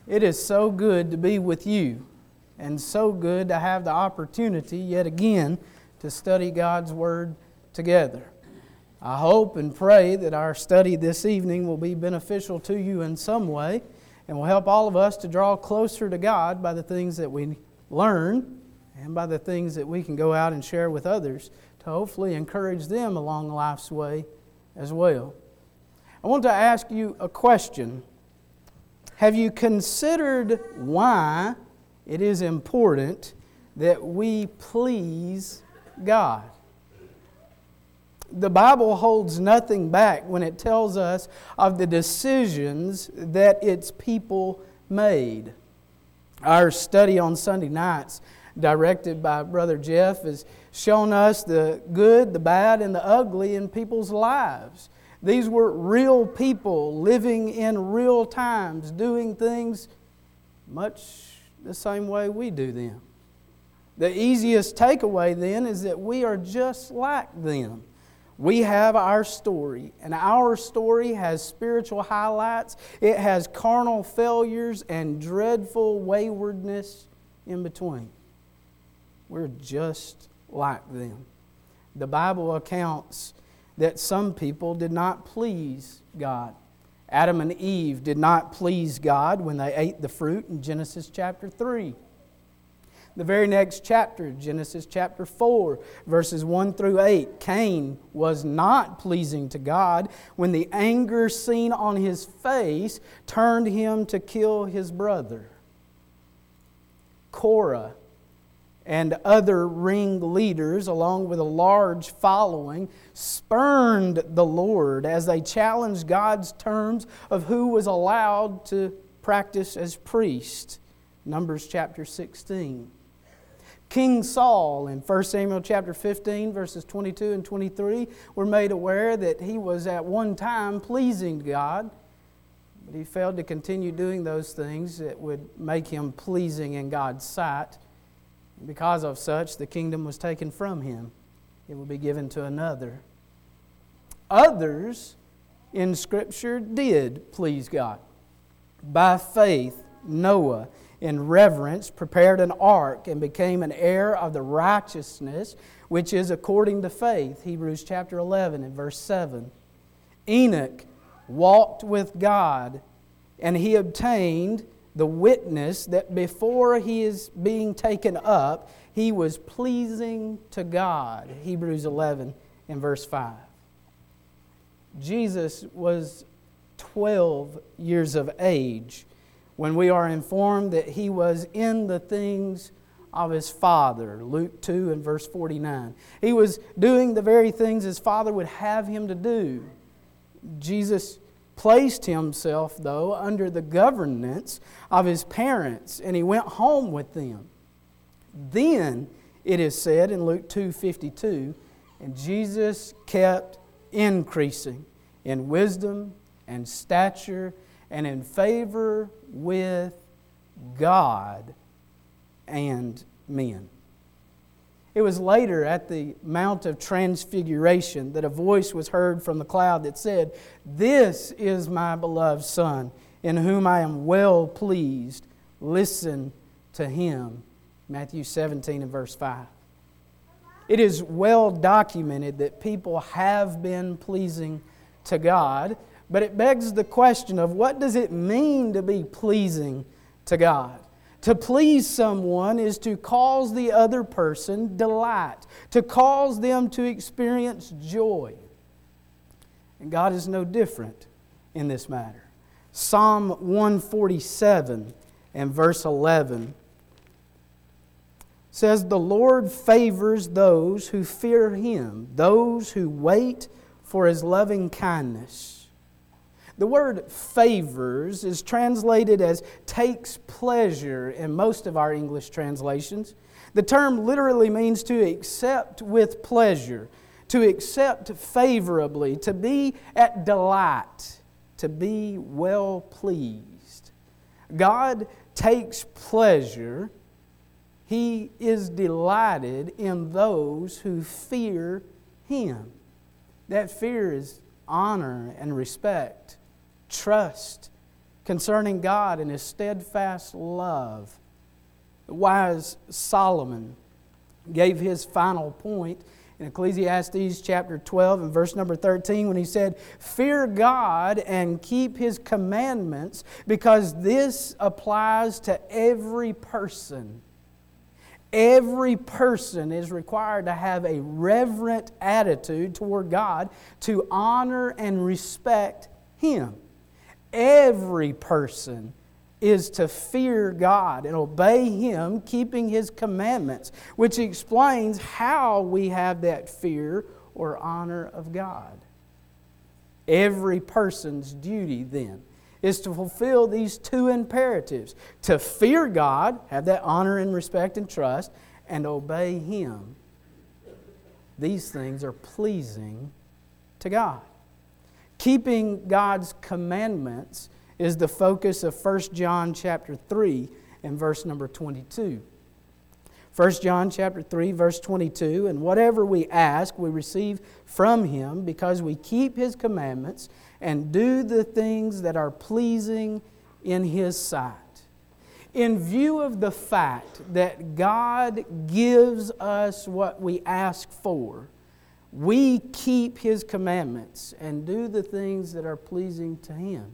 It is so good to be with you, and so good to have the opportunity yet again to study God's Word together. I hope and pray that our study this evening will be beneficial to you in some way and will help all of us to draw closer to God by the things that we learn and by the things that we can go out and share with others to hopefully encourage them along life's way as well. I want to ask you a question. Have you considered why it is important that we please God? The Bible holds nothing back when it tells us of the decisions that its people made. Our study on Sunday nights, directed by Brother Jeff, has shown us the good, the bad, and the ugly in people's lives. These were real people living in real times, doing things much the same way we do them. The easiest takeaway then is that we are just like them. We have our story, and our story has spiritual highlights. It has carnal failures and dreadful waywardness in between. We're just like them. The Bible accounts that some people did not please God. Adam and Eve did not please God when they ate the fruit in Genesis chapter 3. The very next chapter, Genesis chapter 4, verses 1 through 8, Cain was not pleasing to God when the anger seen on his face turned him to kill his brother. Korah and other ringleaders, along with a large following, spurned the Lord as they challenged God's terms of who was allowed to practice as priest. Numbers chapter 16. King Saul in 1 Samuel chapter 15, verses 22 and 23, were made aware that he was at one time pleasing God, but he failed to continue doing those things that would make him pleasing in God's sight. Because of such, the kingdom was taken from him. It will be given to another. Others in Scripture did please God. By faith, Noah, in reverence, prepared an ark and became an heir of the righteousness which is according to faith. Hebrews chapter 11 and verse 7. Enoch walked with God, and he obtained the witness that before he is being taken up, he was pleasing to God. Hebrews 11 and verse 5. Jesus was 12 years of age when we are informed that He was in the things of His Father. Luke 2 and verse 49. He was doing the very things His Father would have Him to do. Jesus placed Himself, though, under the governance of His parents, and He went home with them. Then, it is said in Luke 2:52, and Jesus kept increasing in wisdom and stature and in favor with God and men. It was later at the Mount of Transfiguration that a voice was heard from the cloud that said, "This is my beloved Son, in whom I am well pleased. Listen to Him." Matthew 17 and verse 5. It is well documented that people have been pleasing to God, but it begs the question of what does it mean to be pleasing to God? To please someone is to cause the other person delight, to cause them to experience joy. And God is no different in this matter. Psalm 147 and verse 11 says, "The Lord favors those who fear Him, those who wait for His loving kindness." The word favors is translated as takes pleasure in most of our English translations. The term literally means to accept with pleasure, to accept favorably, to be at delight, to be well pleased. God takes pleasure. He is delighted in those who fear Him. That fear is honor and respect, trust, concerning God and His steadfast love. The wise Solomon gave his final point in Ecclesiastes chapter 12 and verse number 13 when he said, "Fear God and keep His commandments, because this applies to every person." Every person is required to have a reverent attitude toward God, to honor and respect Him. Every person is to fear God and obey Him, keeping His commandments, which explains how we have that fear or honor of God. Every person's duty then is to fulfill these two imperatives: to fear God, have that honor and respect and trust, and obey Him. These things are pleasing to God. Keeping God's commandments is the focus of 1 John chapter 3 and verse number 22. 1 John chapter 3 verse 22, "And whatever we ask we receive from Him, because we keep His commandments and do the things that are pleasing in His sight." In view of the fact that God gives us what we ask for, we keep His commandments and do the things that are pleasing to Him.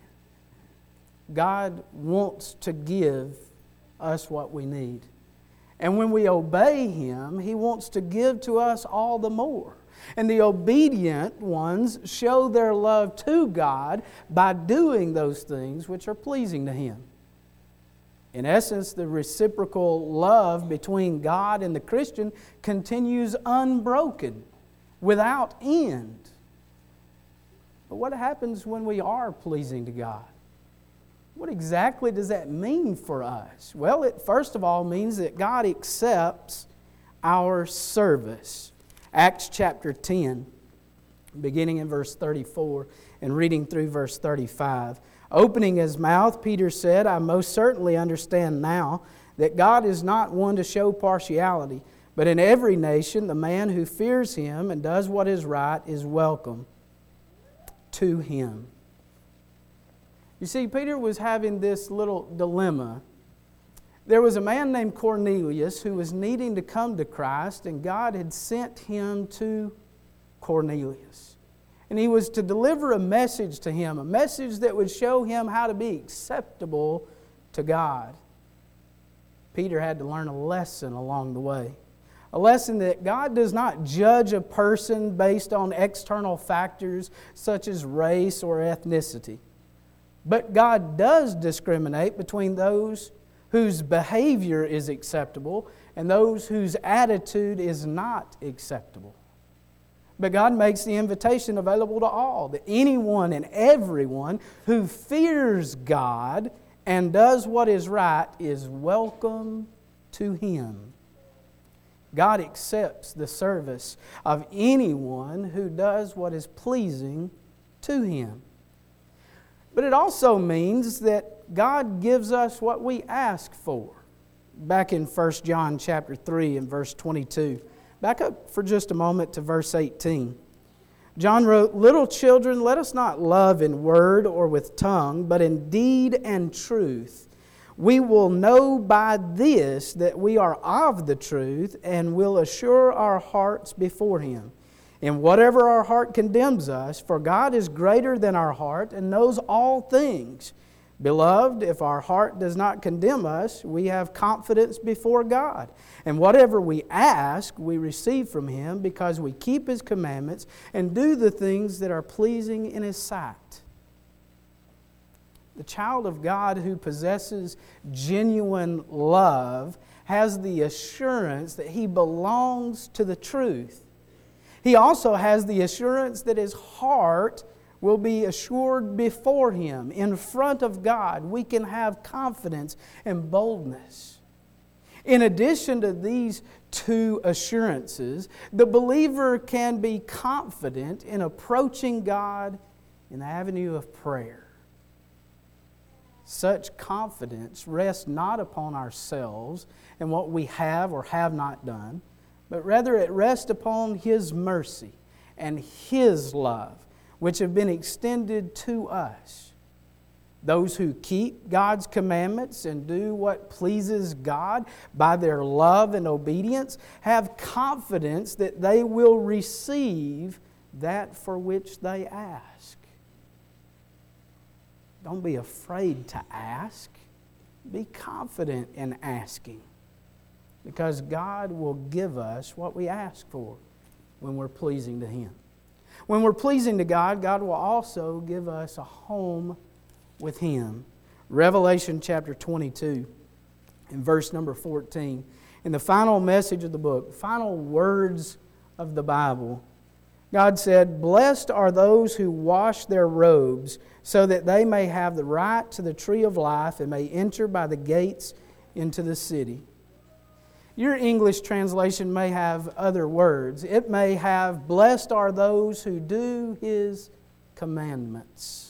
God wants to give us what we need. And when we obey Him, He wants to give to us all the more. And the obedient ones show their love to God by doing those things which are pleasing to Him. In essence, the reciprocal love between God and the Christian continues unbroken, without end. But what happens when we are pleasing to God? What exactly does that mean for us? Well, it first of all means that God accepts our service. Acts chapter 10, beginning in verse 34 and reading through verse 35. Opening his mouth, Peter said, "I most certainly understand now that God is not one to show partiality, but in every nation the man who fears Him and does what is right is welcome to Him." You see, Peter was having this little dilemma. There was a man named Cornelius who was needing to come to Christ, and God had sent him to Cornelius. And he was to deliver a message to him, a message that would show him how to be acceptable to God. Peter had to learn a lesson along the way. A lesson that God does not judge a person based on external factors such as race or ethnicity. But God does discriminate between those whose behavior is acceptable and those whose attitude is not acceptable. But God makes the invitation available to all, that anyone and everyone who fears God and does what is right is welcome to Him. God accepts the service of anyone who does what is pleasing to Him. But it also means that God gives us what we ask for. Back in 1 John chapter 3 and verse 22. Back up for just a moment to verse 18. John wrote, "Little children, let us not love in word or with tongue, but in deed and truth. We will know by this that we are of the truth, and will assure our hearts before Him. In whatever our heart condemns us, for God is greater than our heart and knows all things. Beloved, if our heart does not condemn us, we have confidence before God. And whatever we ask, we receive from Him, because we keep His commandments and do the things that are pleasing in His sight." The child of God who possesses genuine love has the assurance that he belongs to the truth. He also has the assurance that his heart will be assured before Him. In front of God, we can have confidence and boldness. In addition to these two assurances, the believer can be confident in approaching God in the avenue of prayer. Such confidence rests not upon ourselves and what we have or have not done, but rather it rests upon His mercy and His love, which have been extended to us. Those who keep God's commandments and do what pleases God by their love and obedience have confidence that they will receive that for which they ask. Don't be afraid to ask. Be confident in asking, because God will give us what we ask for when we're pleasing to Him. When we're pleasing to God, God will also give us a home with Him. Revelation chapter 22 and verse number 14. In the final message of the book, final words of the Bible, God said, "Blessed are those who wash their robes, so that they may have the right to the tree of life and may enter by the gates into the city." Your English translation may have other words. It may have, "Blessed are those who do His commandments."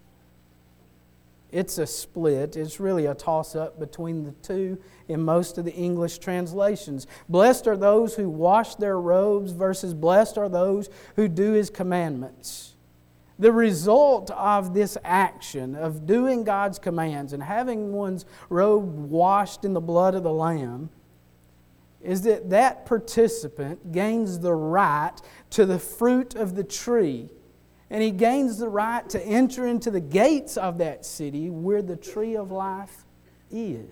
It's a split. It's really a toss-up between the two in most of the English translations. Blessed are those who wash their robes versus blessed are those who do His commandments. The result of this action of doing God's commands and having one's robe washed in the blood of the Lamb is that that participant gains the right to the fruit of the tree. And he gains the right to enter into the gates of that city where the tree of life is.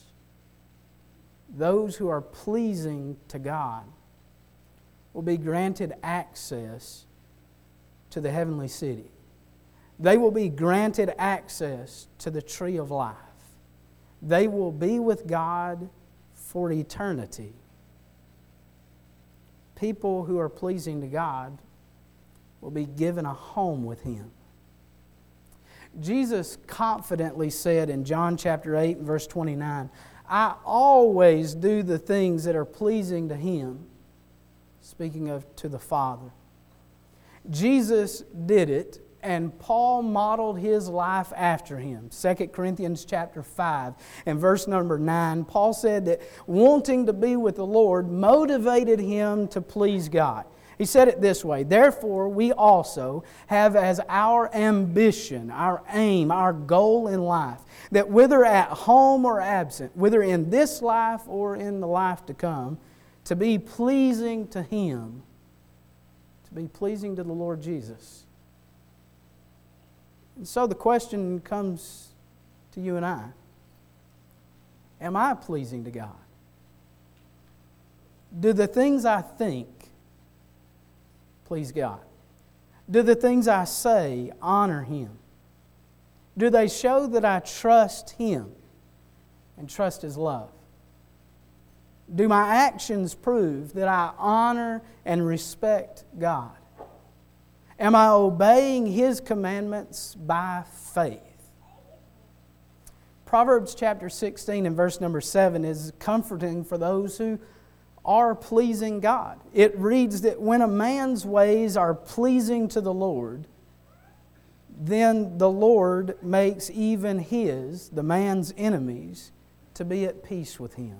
Those who are pleasing to God will be granted access to the heavenly city. They will be granted access to the tree of life. They will be with God for eternity. People who are pleasing to God will be given a home with Him. Jesus confidently said in John chapter 8 and verse 29, "I always do the things that are pleasing to Him," speaking of to the Father. Jesus did it, and Paul modeled his life after Him. 2 Corinthians chapter 5 and verse number 9, Paul said that wanting to be with the Lord motivated him to please God. He said it this way, "Therefore we also have as our ambition, our aim, our goal in life, that whether at home or absent, whether in this life or in the life to come, to be pleasing to Him," to be pleasing to the Lord Jesus. And so the question comes to you and I, am I pleasing to God? Do the things I think please God? Do the things I say honor Him? Do they show that I trust Him and trust His love? Do my actions prove that I honor and respect God? Am I obeying His commandments by faith? Proverbs chapter 16 and verse number 7 is comforting for those who are pleasing God. It reads that when a man's ways are pleasing to the Lord, then the Lord makes even his, the man's enemies, to be at peace with him.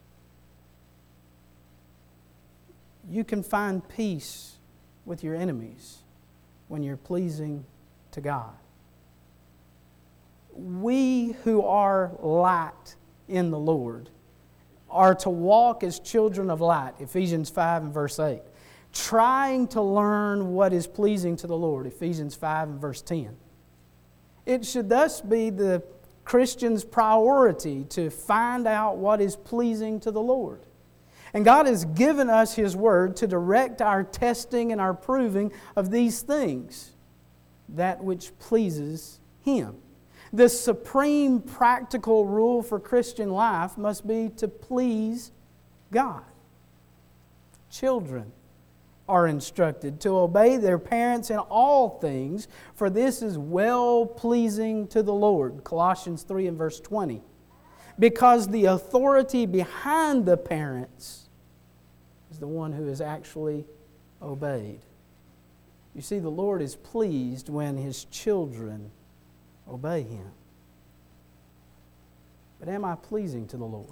You can find peace with your enemies when you're pleasing to God. We who are light in the Lord are to walk as children of light, Ephesians 5 and verse 8. Trying to learn what is pleasing to the Lord, Ephesians 5 and verse 10. It should thus be the Christian's priority to find out what is pleasing to the Lord. And God has given us His Word to direct our testing and our proving of these things, that which pleases Him. The supreme practical rule for Christian life must be to please God. Children are instructed to obey their parents in all things, for this is well-pleasing to the Lord. Colossians 3 and verse 20. Because the authority behind the parents is the one who is actually obeyed. You see, the Lord is pleased when His children obey Him. But am I pleasing to the Lord?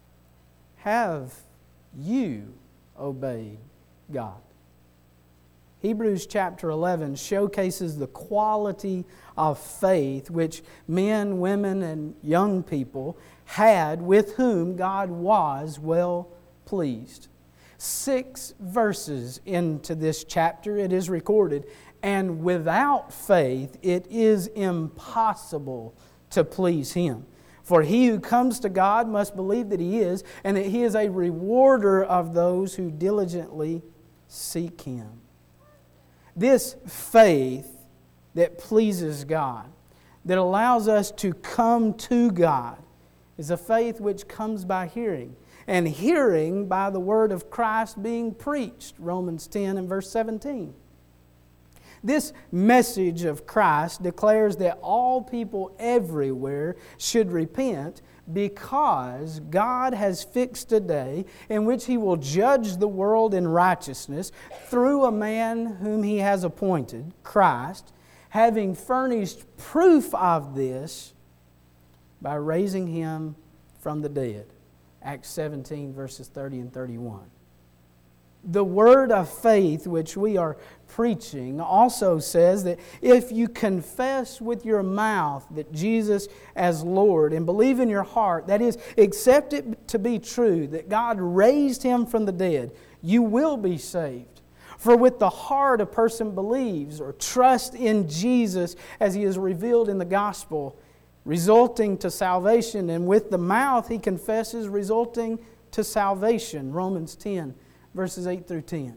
Have you obeyed God? Hebrews chapter 11 showcases the quality of faith which men, women, and young people had with whom God was well pleased. 6 verses into this chapter it is recorded, "And without faith it is impossible to please Him. For he who comes to God must believe that He is, and that He is a rewarder of those who diligently seek Him." This faith that pleases God, that allows us to come to God, is a faith which comes by hearing, and hearing by the word of Christ being preached, Romans 10 and verse 17. This message of Christ declares that all people everywhere should repent, because God has fixed a day in which He will judge the world in righteousness through a man whom He has appointed, Christ, having furnished proof of this by raising Him from the dead. Acts 17 verses 30 and 31. The word of faith which we are preaching also says that if you confess with your mouth that Jesus as Lord and believe in your heart, that is, accept it to be true, that God raised Him from the dead, you will be saved. For with the heart a person believes or trusts in Jesus as He is revealed in the gospel, resulting to salvation, and with the mouth he confesses, resulting to salvation. Romans 10 verses 8 through 10.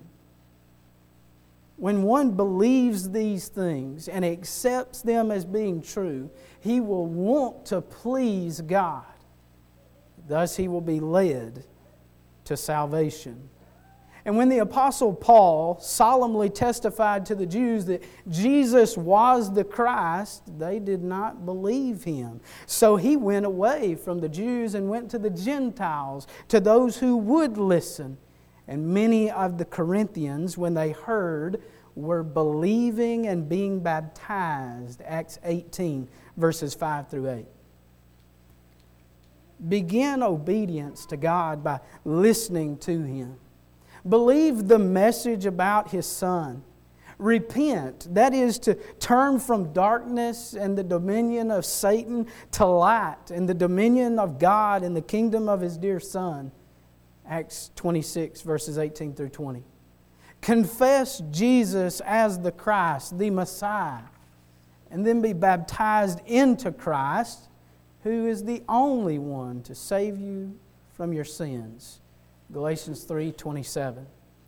When one believes these things and accepts them as being true, he will want to please God. Thus he will be led to salvation. And when the Apostle Paul solemnly testified to the Jews that Jesus was the Christ, they did not believe him. So he went away from the Jews and went to the Gentiles, to those who would listen. And many of the Corinthians, when they heard, were believing and being baptized. Acts 18, verses 5 through 8. Begin obedience to God by listening to Him. Believe the message about His Son. Repent, that is to turn from darkness and the dominion of Satan to light and the dominion of God and the kingdom of His dear Son. Acts 26, verses 18 through 20. Confess Jesus as the Christ, the Messiah, and then be baptized into Christ, who is the only one to save you from your sins. Galatians 3:27.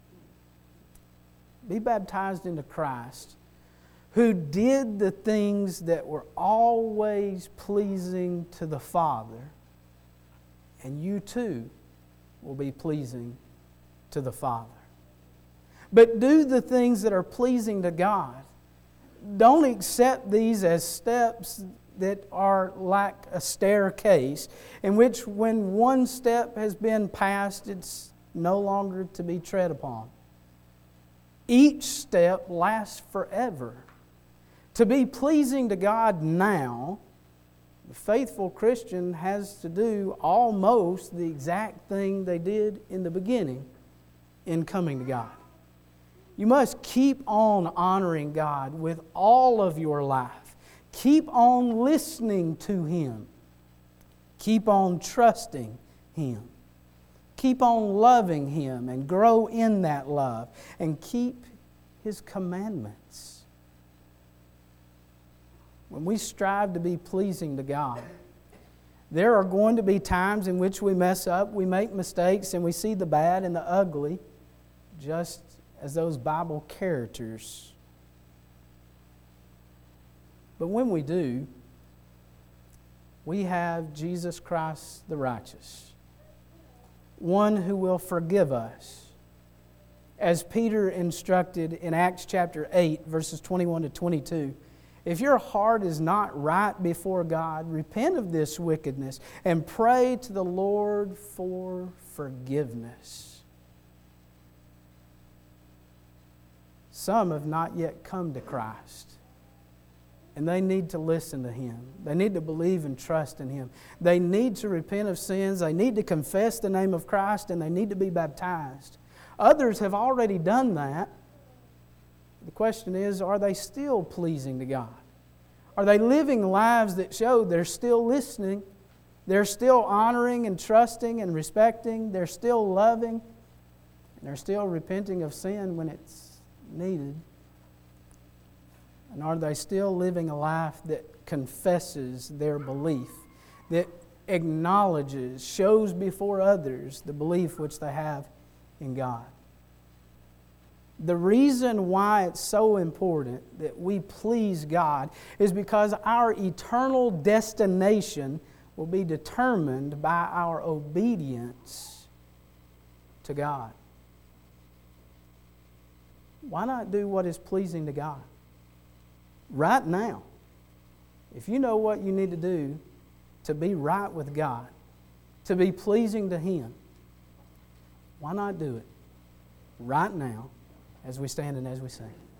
Be baptized into Christ, who did the things that were always pleasing to the Father, and you too will be pleasing to the Father. But do the things that are pleasing to God. Don't accept these as steps that are like a staircase, in which when one step has been passed, it's no longer to be tread upon. Each step lasts forever. To be pleasing to God now, the faithful Christian has to do almost the exact thing they did in the beginning in coming to God. You must keep on honoring God with all of your life. Keep on listening to Him. Keep on trusting Him. Keep on loving Him and grow in that love. And keep His commandments. When we strive to be pleasing to God, there are going to be times in which we mess up, we make mistakes, and we see the bad and the ugly, just as those Bible characters. But when we do, we have Jesus Christ the righteous, one who will forgive us. As Peter instructed in Acts chapter 8, verses 21 to 22, if your heart is not right before God, repent of this wickedness and pray to the Lord for forgiveness. Some have not yet come to Christ, and they need to listen to Him. They need to believe and trust in Him. They need to repent of sins. They need to confess the name of Christ, and they need to be baptized. Others have already done that, The question is, are they still pleasing to God? Are they living lives that show they're still listening? They're still honoring and trusting and respecting. They're still loving. And they're still repenting of sin when it's needed. And are they still living a life that confesses their belief, that acknowledges, shows before others the belief which they have in God? The reason why it's so important that we please God is because our eternal destination will be determined by our obedience to God. Why not do what is pleasing to God? Right now, if you know what you need to do to be right with God, to be pleasing to Him, why not do it right now as we stand and as we sing?